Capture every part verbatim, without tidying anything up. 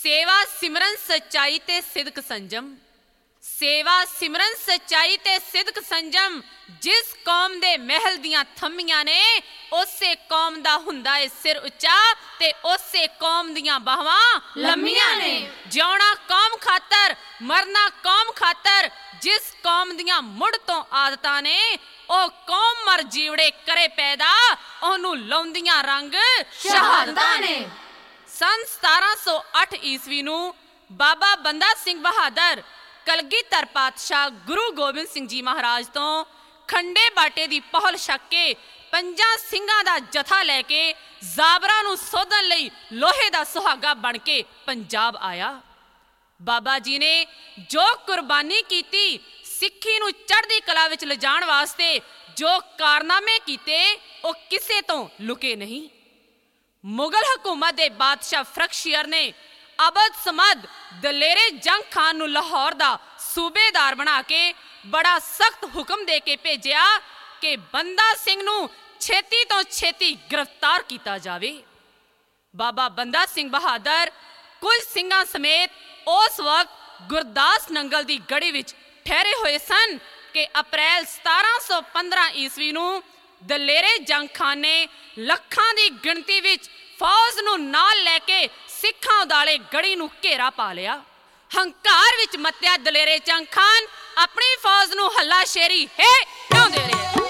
सेवा सिमरन सच्चाई ते सिदक संजम। सेवा सिमरन सच्चाई ते सिदक संजम जिस कौम दे महल दियां थम्मियां ने उसे कौम दा हुंदा है सिर उच्चा ते उसे कौम दियां बाहवां लम्मियां ने। जिउणा कौम खातर मरना कौम खातर जिस कौम दियां मुड़ तो आदतां ने ओ कौम मर जीवड़े करे पैदा ओनू लाउंदियां रंग शहादतां ने। सन सतारह सौ अठ ईस्वी नू बाबा बंदा सिंह बहादुर कलगीधर पातशाह गुरु गोबिंद सिंह जी महाराज तो खंडे बाटे दी पहल छक के पंजा सिंघां दा जथा लैके जाबरा नू सोधन लई लोहे दा सुहागा बन के पंजाब आया। बाबा जी ने जो कुर्बानी कीती सिੱਖੀ ਨੂੰ ਚੜ੍ਹਦੀ ਕਲਾ ਵਿੱਚ ਲਿਜਾਣ ਵਾਸਤੇ ਜੋ ਕਾਰਨਾਮੇ ਕੀਤੇ ਉਹ ਕਿਸੇ ਤੋਂ ਲੁਕੇ ਨਹੀਂ। ਮੁਗਲ ਹਕੂਮਤ ਦੇ ਬਾਦਸ਼ਾਹ ਫਰਖਸ਼ੀਅਰ ਨੇ ਅਬਦ ਸਮਦ ਦਲੇਰੇ ਜੰਗ ਖਾਨ ਨੂੰ ਲਾਹੌਰ ਦਾ ਸੂਬੇਦਾਰ ਬਣਾ ਕੇ ਬੜਾ ਸਖਤ ਹੁਕਮ ਦੇ ਕੇ ਭੇਜਿਆ ਕਿ ਬੰਦਾ ਸਿੰਘ ਨੂੰ ਛੇਤੀ ਤੋਂ ਛੇਤੀ ਗ੍ਰਿਫਤਾਰ ਕੀਤਾ ਜਾਵੇ। ਬਾਬਾ ਬੰਦਾ ਸਿੰਘ ਬਹਾਦਰ ਕੁਝ ਸਿੰਘਾਂ ਸਮੇਤ ਉਸ ਵਕਤ ਗੁਰਦਾਸ ਨੰਗਲ ਦੀ ਗੜੀ ਵਿੱਚ ठहरे हुए सन कि अप्रैल सतारह सौ पंद्रह ईस्वी नू दलेरे जंग खान ने लखां दी गिणती विच फौज नू नाल लैके सिखां उदाले गड़ी नू घेरा पा लिया। हंकार विच मत्या दलेरे जंग खान अपनी फौज नू हल्ला शेरी हे क्यों दे रहे हैं।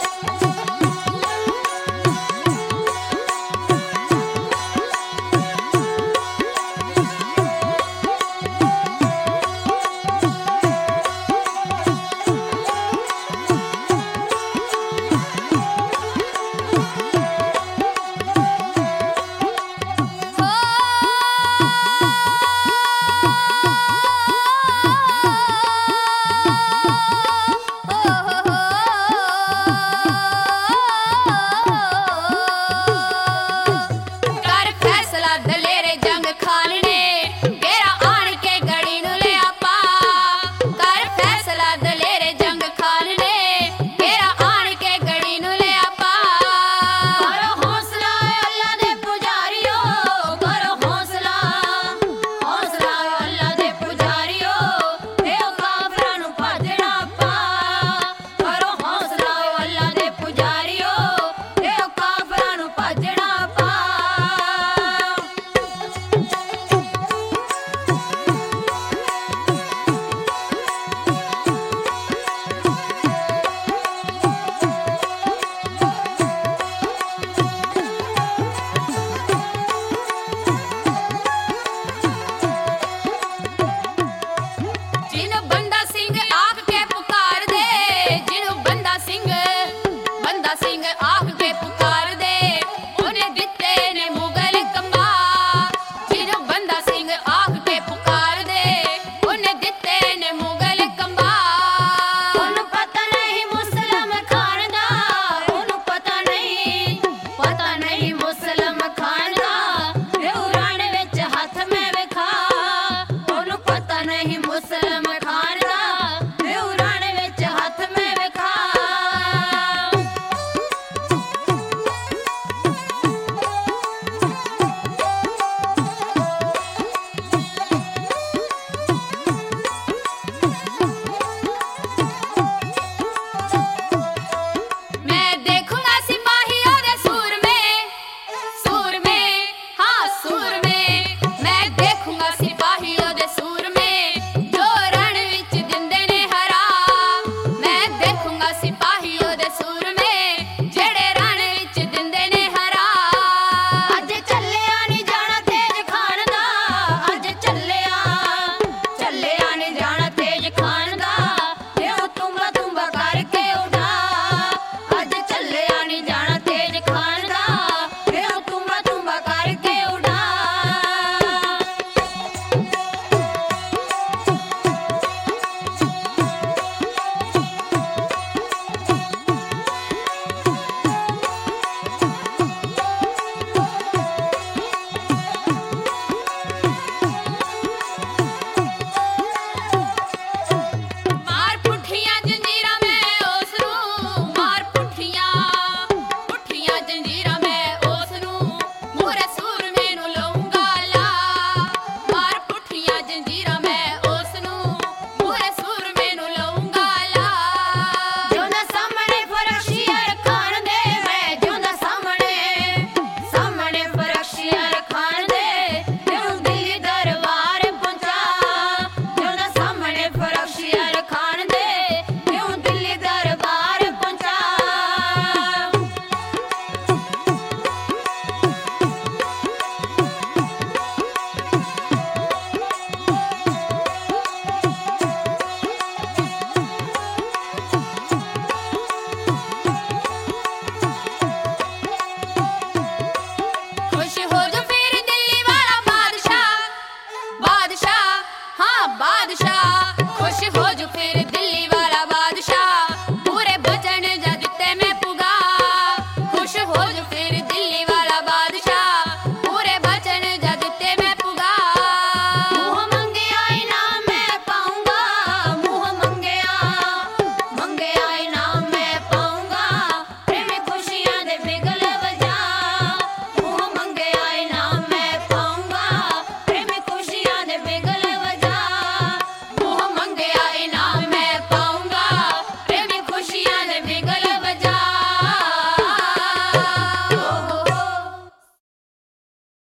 ਬਾਦਸ਼ਾਹ